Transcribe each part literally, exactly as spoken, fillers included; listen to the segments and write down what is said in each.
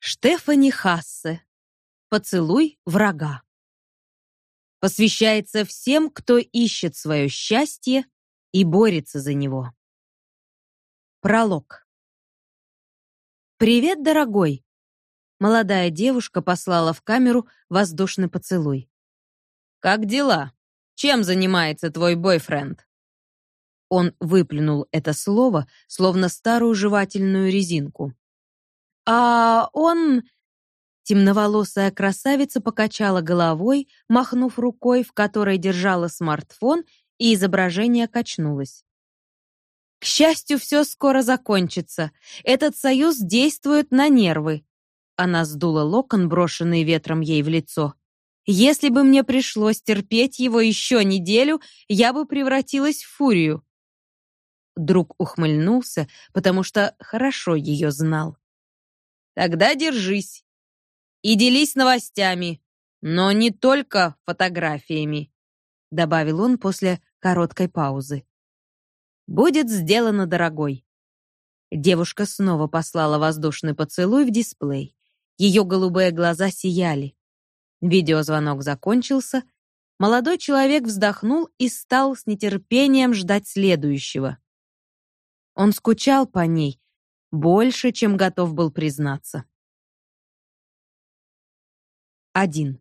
Штефани Хассе. Поцелуй врага. Посвящается всем, кто ищет свое счастье и борется за него. Пролог. «Привет, дорогой!» Молодая девушка послала в камеру воздушный поцелуй. «Как дела? Чем занимается твой бойфренд?» Он выплюнул это слово, словно старую жевательную резинку. «А он...» Темноволосая красавица покачала головой, махнув рукой, в которой держала смартфон, и изображение качнулось. «К счастью, все скоро закончится. Этот союз действует на нервы». Она сдула локон, брошенный ветром ей в лицо. «Если бы мне пришлось терпеть его еще неделю, я бы превратилась в фурию». Друг ухмыльнулся, потому что хорошо ее знал. «Тогда держись. И делись новостями, но не только фотографиями», добавил он после короткой паузы. «Будет сделано, дорогой». Девушка снова послала воздушный поцелуй в дисплей. Ее голубые глаза сияли. Видеозвонок закончился. Молодой человек вздохнул и стал с нетерпением ждать следующего. Он скучал по ней больше, чем готов был признаться. Один.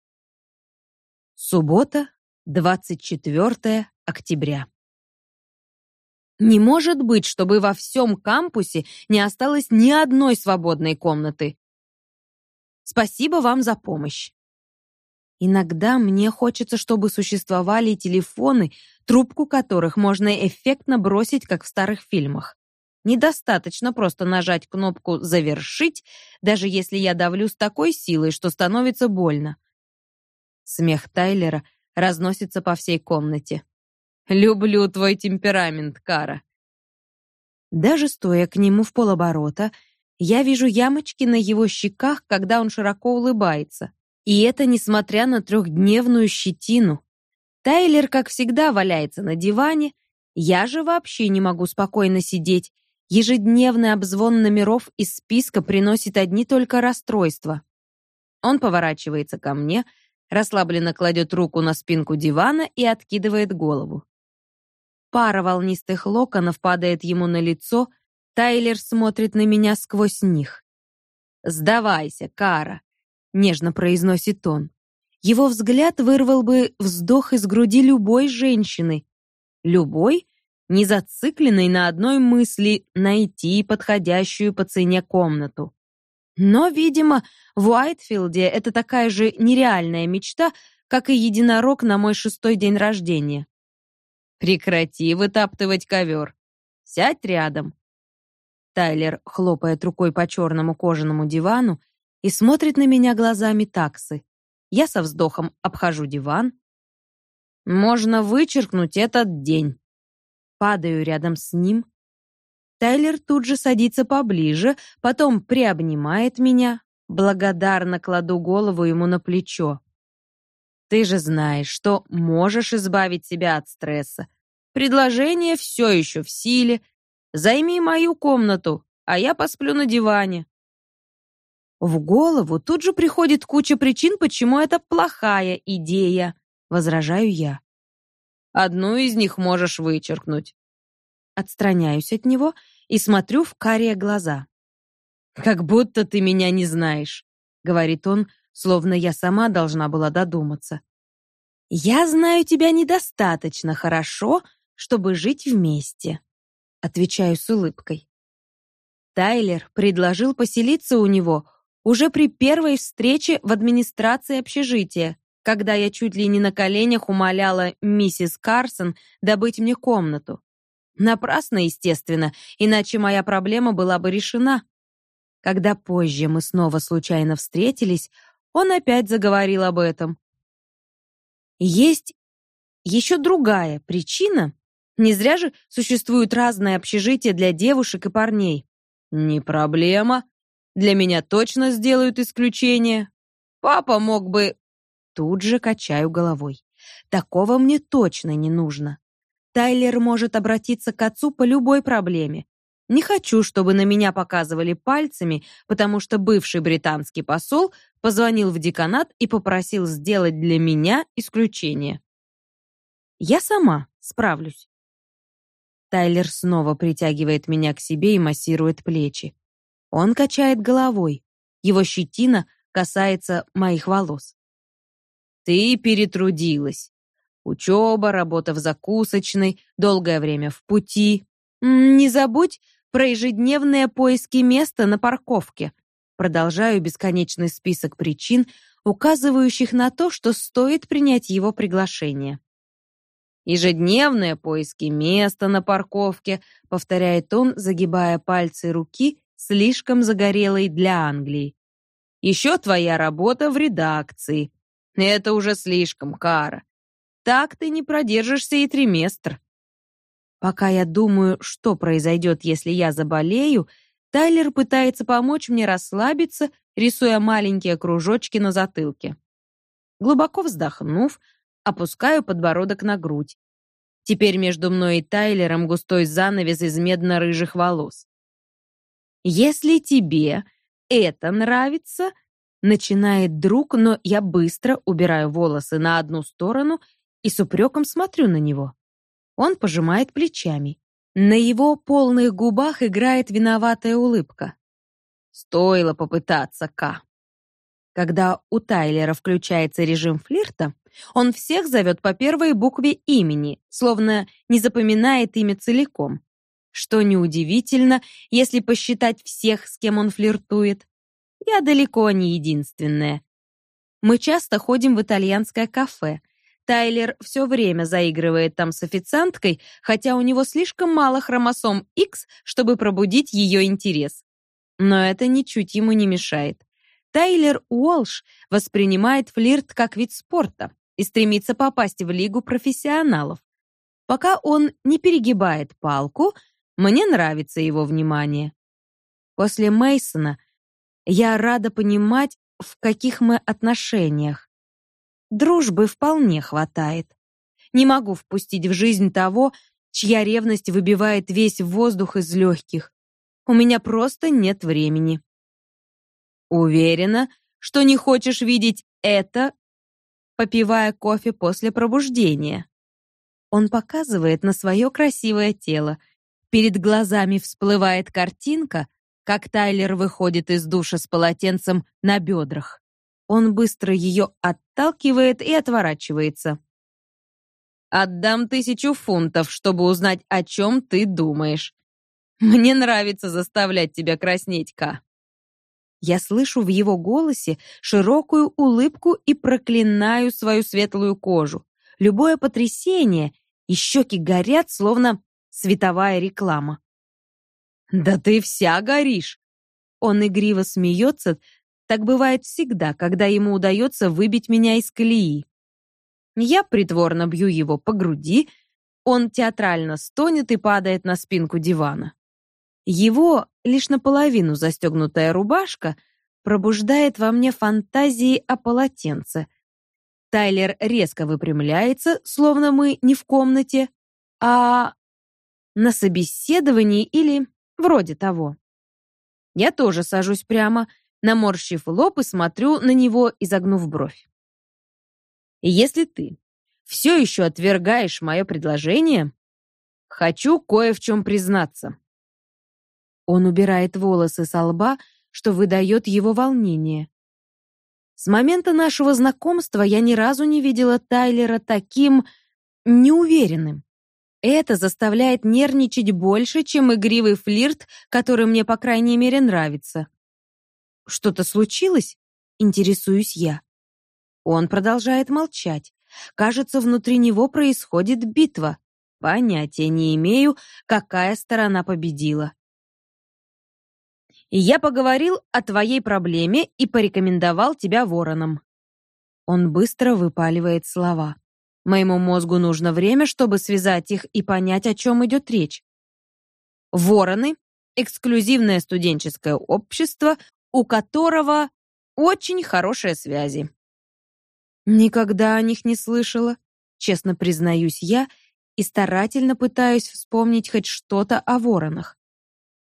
Суббота, двадцать четвёртое октября. Не может быть, чтобы во всем кампусе не осталось ни одной свободной комнаты. Спасибо вам за помощь. Иногда мне хочется, чтобы существовали телефоны, трубку которых можно эффектно бросить, как в старых фильмах. Недостаточно просто нажать кнопку «Завершить», даже если я давлю с такой силой, что становится больно. Смех Тайлера разносится по всей комнате. «Люблю твой темперамент, Кара». Даже стоя к нему в полоборота, я вижу ямочки на его щеках, когда он широко улыбается. И это несмотря на трехдневную щетину. Тайлер, как всегда, валяется на диване. Я же вообще не могу спокойно сидеть. Ежедневный обзвон номеров из списка приносит одни только расстройства. Он поворачивается ко мне, расслабленно кладет руку на спинку дивана и откидывает голову. Пара волнистых локонов падает ему на лицо. Тайлер смотрит на меня сквозь них. «Сдавайся, Кара», — нежно произносит он. Его взгляд вырвал бы вздох из груди любой женщины. Любой, не зацикленной на одной мысли найти подходящую по цене комнату. Но, видимо, в Уайтфилде это такая же нереальная мечта, как и единорог на мой шестой день рождения. «Прекрати вытаптывать ковер. Сядь рядом». Тайлер хлопает рукой по черному кожаному дивану и смотрит на меня глазами таксы. Я со вздохом обхожу диван. Можно вычеркнуть этот день. Падаю рядом с ним. Тайлер тут же садится поближе, потом приобнимает меня. Благодарно кладу голову ему на плечо. Ты же знаешь, что можешь избавить себя от стресса. Предложение все еще в силе. Займи мою комнату, а я посплю на диване. В голову тут же приходит куча причин, почему это плохая идея, возражаю я. Одну из них можешь вычеркнуть. Отстраняюсь от него и смотрю в карие глаза. «Как будто ты меня не знаешь», — говорит он, словно я сама должна была додуматься. «Я знаю тебя недостаточно хорошо, чтобы жить вместе», — отвечаю с улыбкой. Тайлер предложил поселиться у него уже при первой встрече в администрации общежития, когда я чуть ли не на коленях умоляла миссис Карсон добыть мне комнату. Напрасно, естественно, иначе моя проблема была бы решена. Когда позже мы снова случайно встретились, он опять заговорил об этом. Есть еще другая причина. Не зря же существуют разные общежития для девушек и парней. Не проблема. Для меня точно сделают исключение. Папа мог бы... Тут же качаю головой. Такого мне точно не нужно. Тайлер может обратиться к отцу по любой проблеме. Не хочу, чтобы на меня показывали пальцами, потому что бывший британский посол позвонил в деканат и попросил сделать для меня исключение. Я сама справлюсь. Тайлер снова притягивает меня к себе и массирует плечи. Он качает головой. Его щетина касается моих волос. Ты перетрудилась. Учеба, работа в закусочной, долгое время в пути. Не забудь про ежедневные поиски места на парковке. Продолжаю бесконечный список причин, указывающих на то, что стоит принять его приглашение. Ежедневные поиски места на парковке, повторяет он, загибая пальцы руки, слишком загорелой для Англии. Еще твоя работа в редакции. Это уже слишком, Кара. Так ты не продержишься и триместр. Пока я думаю, что произойдет, если я заболею, Тайлер пытается помочь мне расслабиться, рисуя маленькие кружочки на затылке. Глубоко вздохнув, опускаю подбородок на грудь. Теперь между мной и Тайлером густой занавес из медно-рыжих волос. Если тебе это нравится, начинает друг, но я быстро убираю волосы на одну сторону и с упреком смотрю на него. Он пожимает плечами. На его полных губах играет виноватая улыбка. Стоило попытаться, Ка. Когда у Тайлера включается режим флирта, он всех зовет по первой букве имени, словно не запоминает имя целиком. Что неудивительно, если посчитать всех, с кем он флиртует. Я далеко не единственная. Мы часто ходим в итальянское кафе. Тайлер все время заигрывает там с официанткой, хотя у него слишком мало хромосом X, чтобы пробудить ее интерес. Но это ничуть ему не мешает. Тайлер Уолш воспринимает флирт как вид спорта и стремится попасть в лигу профессионалов. Пока он не перегибает палку, мне нравится его внимание. После Мейсона я рада понимать, в каких мы отношениях. Дружбы вполне хватает. Не могу впустить в жизнь того, чья ревность выбивает весь воздух из легких. У меня просто нет времени. Уверена, что не хочешь видеть это, попивая кофе после пробуждения. Он показывает на свое красивое тело. Перед глазами всплывает картинка, как Тайлер выходит из душа с полотенцем на бедрах. Он быстро ее отталкивает и отворачивается. «Отдам тысячу фунтов, чтобы узнать, о чем ты думаешь. Мне нравится заставлять тебя краснеть, Ка». Я слышу в его голосе широкую улыбку и проклинаю свою светлую кожу. Любое потрясение, и щеки горят, словно световая реклама. «Да ты вся горишь!» Он игриво смеется. Так бывает всегда, когда ему удается выбить меня из колеи. Я притворно бью его по груди, он театрально стонет и падает на спинку дивана. Его лишь наполовину застегнутая рубашка пробуждает во мне фантазии о полотенце. Тайлер резко выпрямляется, словно мы не в комнате, а на собеседовании или вроде того. Я тоже сажусь прямо, наморщив лоб и смотрю на него, изогнув бровь. Если ты все еще отвергаешь мое предложение, хочу кое в чем признаться. Он убирает волосы со лба, что выдает его волнение. С момента нашего знакомства я ни разу не видела Тайлера таким неуверенным. Это заставляет нервничать больше, чем игривый флирт, который мне, по крайней мере, нравится. Что-то случилось? Интересуюсь я. Он продолжает молчать. Кажется, внутри него происходит битва. Понятия не имею, какая сторона победила. Я поговорил о твоей проблеме и порекомендовал тебя воронам. Он быстро выпаливает слова. Моему мозгу нужно время, чтобы связать их и понять, о чем идет речь. Вороны — эксклюзивное студенческое общество, у которого очень хорошие связи. Никогда о них не слышала, честно признаюсь я, и старательно пытаюсь вспомнить хоть что-то о воронах.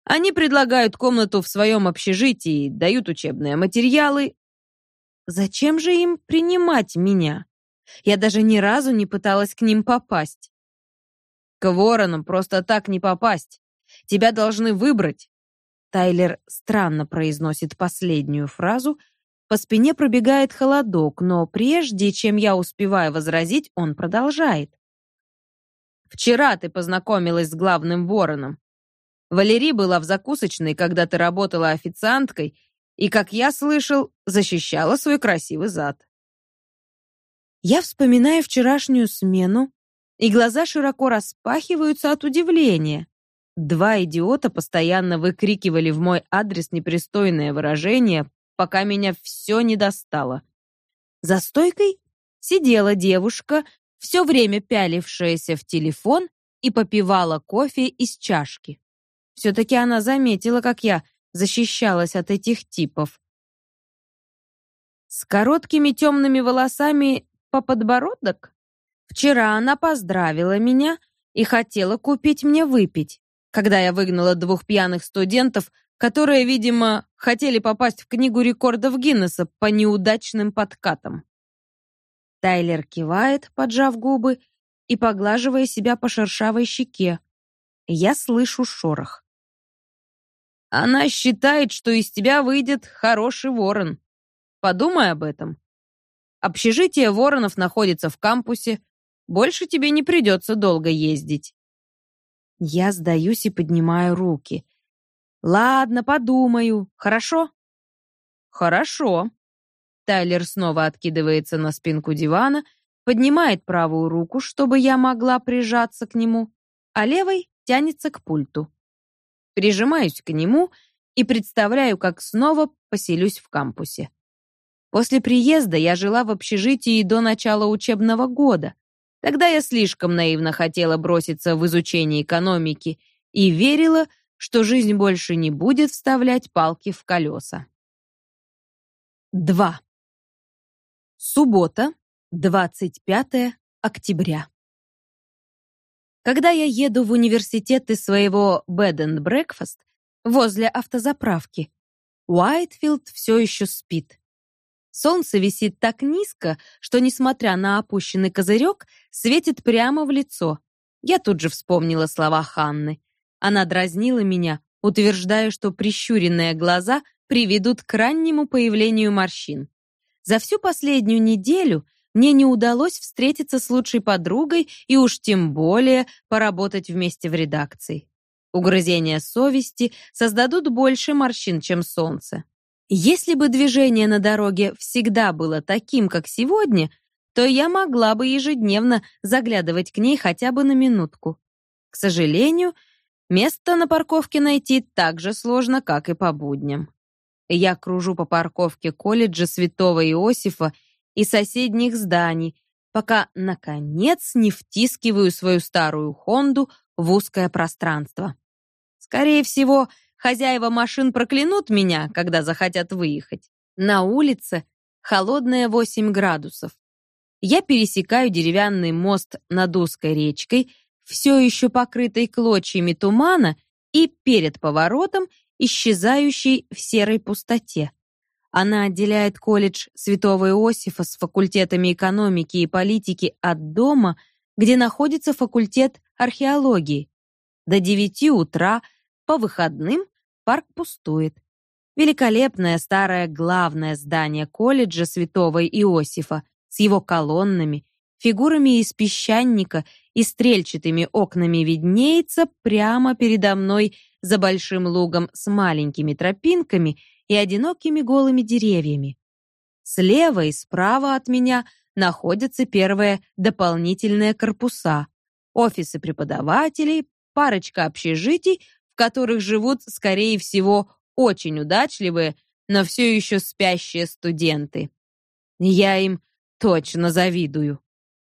Они предлагают комнату в своем общежитии, дают учебные материалы. Зачем же им принимать меня? Я даже ни разу не пыталась к ним попасть. К Воронам просто так не попасть. Тебя должны выбрать. Тайлер странно произносит последнюю фразу. По спине пробегает холодок, но прежде чем я успеваю возразить, он продолжает. Вчера ты познакомилась с главным Вороном. Валерий была в закусочной, когда ты работала официанткой, и, как я слышал, защищала свой красивый зад. Я вспоминаю вчерашнюю смену, и глаза широко распахиваются от удивления. Два идиота постоянно выкрикивали в мой адрес непристойное выражение, пока меня все не достало. За стойкой сидела девушка, все время пялившаяся в телефон и попивала кофе из чашки. Все-таки она заметила, как я защищалась от этих типов. С короткими темными волосами по подбородок? Вчера она поздравила меня и хотела купить мне выпить, когда я выгнала двух пьяных студентов, которые, видимо, хотели попасть в книгу рекордов Гиннесса по неудачным подкатам. Тайлер кивает, поджав губы и поглаживая себя по шершавой щеке. Я слышу шорох. Она считает, что из тебя выйдет хороший ворон. Подумай об этом. Общежитие воронов находится в кампусе. Больше тебе не придется долго ездить. Я сдаюсь и поднимаю руки. Ладно, подумаю. Хорошо? Хорошо. Тайлер снова откидывается на спинку дивана, поднимает правую руку, чтобы я могла прижаться к нему, а левой тянется к пульту. Прижимаюсь к нему и представляю, как снова поселюсь в кампусе. После приезда я жила в общежитии до начала учебного года. Тогда я слишком наивно хотела броситься в изучение экономики и верила, что жизнь больше не будет вставлять палки в колеса. два. Суббота, двадцать пятое октября. Когда я еду в университет из своего bed and breakfast возле автозаправки, Уайтфилд все еще спит. Солнце висит так низко, что, несмотря на опущенный козырек, светит прямо в лицо. Я тут же вспомнила слова Ханны. Она дразнила меня, утверждая, что прищуренные глаза приведут к раннему появлению морщин. За всю последнюю неделю мне не удалось встретиться с лучшей подругой и уж тем более поработать вместе в редакции. Угрызения совести создадут больше морщин, чем солнце. Если бы движение на дороге всегда было таким, как сегодня, то я могла бы ежедневно заглядывать к ней хотя бы на минутку. К сожалению, место на парковке найти так же сложно, как и по будням. Я кружу по парковке колледжа Святого Иосифа и соседних зданий, пока, наконец, не втискиваю свою старую Хонду в узкое пространство. Скорее всего, хозяева машин проклянут меня, когда захотят выехать. На улице холодные восемь градусов. Я пересекаю деревянный мост над узкой речкой, все еще покрытой клочьями тумана, и перед поворотом исчезающей в серой пустоте. Она отделяет колледж Святого Иосифа с факультетами экономики и политики от дома, где находится факультет археологии. До девяти утра по выходным парк пустует. Великолепное старое главное здание колледжа Святого Иосифа с его колоннами, фигурами из песчаника и стрельчатыми окнами виднеется прямо передо мной за большим лугом с маленькими тропинками и одинокими голыми деревьями. Слева и справа от меня находятся первые дополнительные корпуса, офисы преподавателей, парочка общежитий, в которых живут, скорее всего, очень удачливые, но все еще спящие студенты. Я им точно завидую.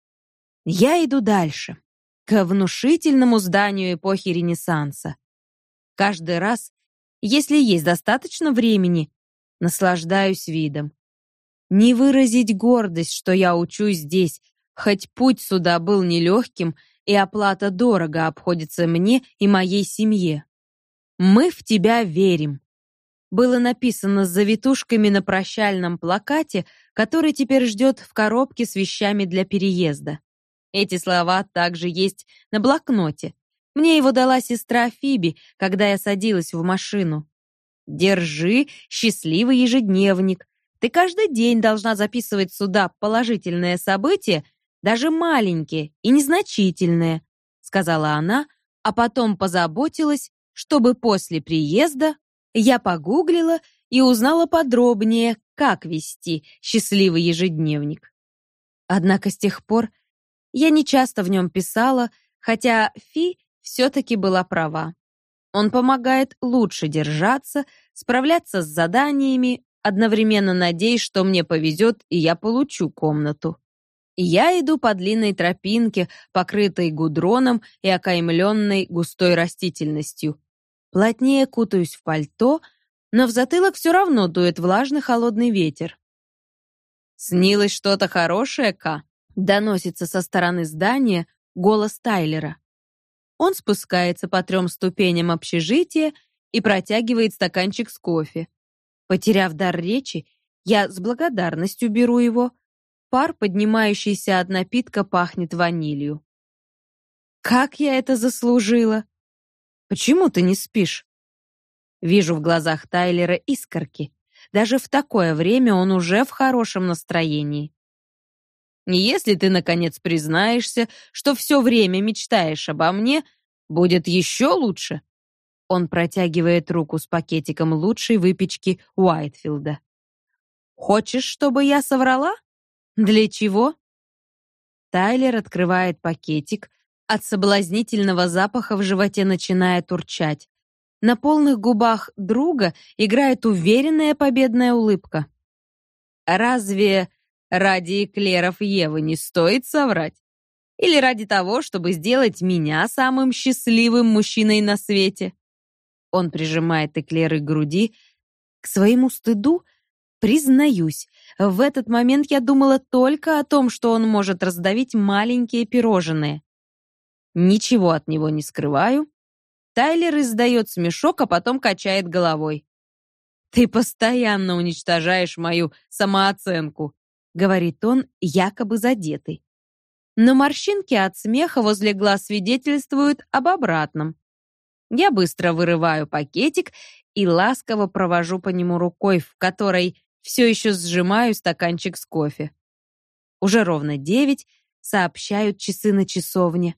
Я иду дальше, к внушительному зданию эпохи Ренессанса. Каждый раз, если есть достаточно времени, наслаждаюсь видом. Не выразить гордость, что я учусь здесь, хоть путь сюда был нелегким, и оплата дорого обходится мне и моей семье. «Мы в тебя верим» было написано с завитушками на прощальном плакате, который теперь ждет в коробке с вещами для переезда. Эти слова также есть на блокноте. Мне его дала сестра Фиби, когда я садилась в машину. «Держи счастливый ежедневник. Ты каждый день должна записывать сюда положительные события, даже маленькие и незначительные», сказала она, а потом позаботилась, чтобы после приезда я погуглила и узнала подробнее, как вести счастливый ежедневник. Однако с тех пор я не часто в нем писала, хотя Фи все-таки была права. Он помогает лучше держаться, справляться с заданиями, одновременно надеясь, что мне повезет и я получу комнату. Я иду по длинной тропинке, покрытой гудроном и окаймленной густой растительностью. Плотнее кутаюсь в пальто, но в затылок все равно дует влажный холодный ветер. «Снилось что-то хорошее, Ка?» — доносится со стороны здания голос Тайлера. Он спускается по трем ступеням общежития и протягивает стаканчик с кофе. Потеряв дар речи, я с благодарностью беру его. Пар, поднимающийся от напитка, пахнет ванилью. «Как я это заслужила? Почему ты не спишь?» Вижу в глазах Тайлера искорки. Даже в такое время он уже в хорошем настроении. «Если ты, наконец, признаешься, что все время мечтаешь обо мне, будет еще лучше». Он протягивает руку с пакетиком лучшей выпечки Уайтфилда. «Хочешь, чтобы я соврала? Для чего?» Тайлер открывает пакетик. От соблазнительного запаха в животе начинает урчать. На полных губах друга играет уверенная победная улыбка. «Разве ради эклеров Евы не стоит соврать? Или ради того, чтобы сделать меня самым счастливым мужчиной на свете?» Он прижимает эклеры к груди. К своему стыду признаюсь, в этот момент я думала только о том, что он может раздавить маленькие пирожные. Ничего от него не скрываю. Тайлер издает смешок, а потом качает головой. «Ты постоянно уничтожаешь мою самооценку», — говорит он, якобы задетый. Но морщинки от смеха возле глаз свидетельствуют об обратном. Я быстро вырываю пакетик и ласково провожу по нему рукой, в которой все еще сжимаю стаканчик с кофе. Уже ровно девять, сообщают часы на часовне.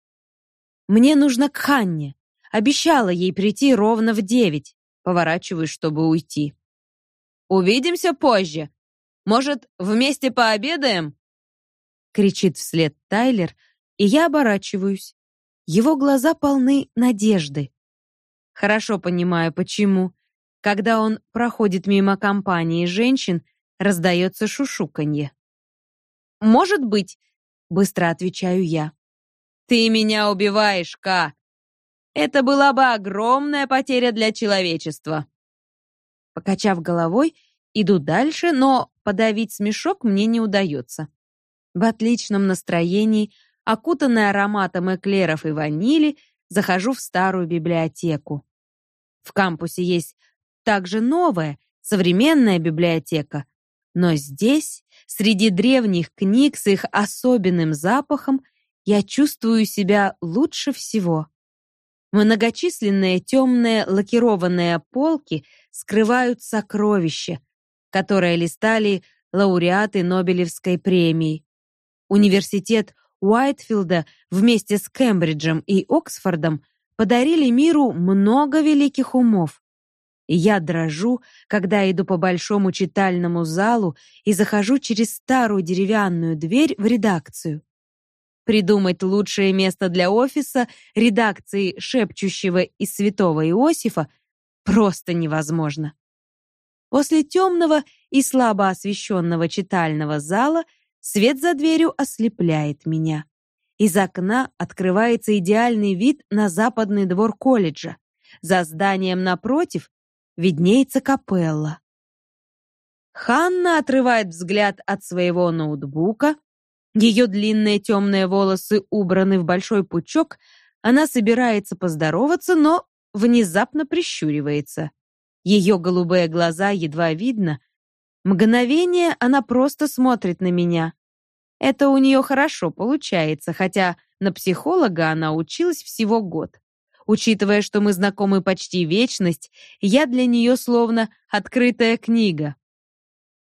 «Мне нужно к Ханне. Обещала ей прийти ровно в девять». Поворачиваюсь, чтобы уйти. «Увидимся позже. Может, вместе пообедаем?» Кричит вслед Тайлер, и я оборачиваюсь. Его глаза полны надежды. Хорошо понимаю, почему. Когда он проходит мимо компании женщин, раздается шушуканье. «Может быть», — быстро отвечаю я. «Ты меня убиваешь, Ка. Это была бы огромная потеря для человечества». Покачав головой, иду дальше, но подавить смешок мне не удается. В отличном настроении, окутанная ароматом эклеров и ванили, захожу в старую библиотеку. В кампусе есть также новая, современная библиотека, но здесь, среди древних книг с их особенным запахом, я чувствую себя лучше всего. Многочисленные темные лакированные полки скрывают сокровища, которые листали лауреаты Нобелевской премии. Университет Уайтфилда вместе с Кембриджем и Оксфордом подарили миру много великих умов. И я дрожу, когда иду по большому читальному залу и захожу через старую деревянную дверь в редакцию. Придумать лучшее место для офиса редакции шепчущего из Святого Иосифа просто невозможно. После темного и слабо освещенного читального зала свет за дверью ослепляет меня. Из окна открывается идеальный вид на западный двор колледжа. За зданием напротив виднеется капелла. Ханна отрывает взгляд от своего ноутбука. Ее длинные темные волосы убраны в большой пучок. Она собирается поздороваться, но внезапно прищуривается. Ее голубые глаза едва видно. Мгновение она просто смотрит на меня. Это у нее хорошо получается, хотя на психолога она училась всего год. Учитывая, что мы знакомы почти вечность, я для нее словно открытая книга.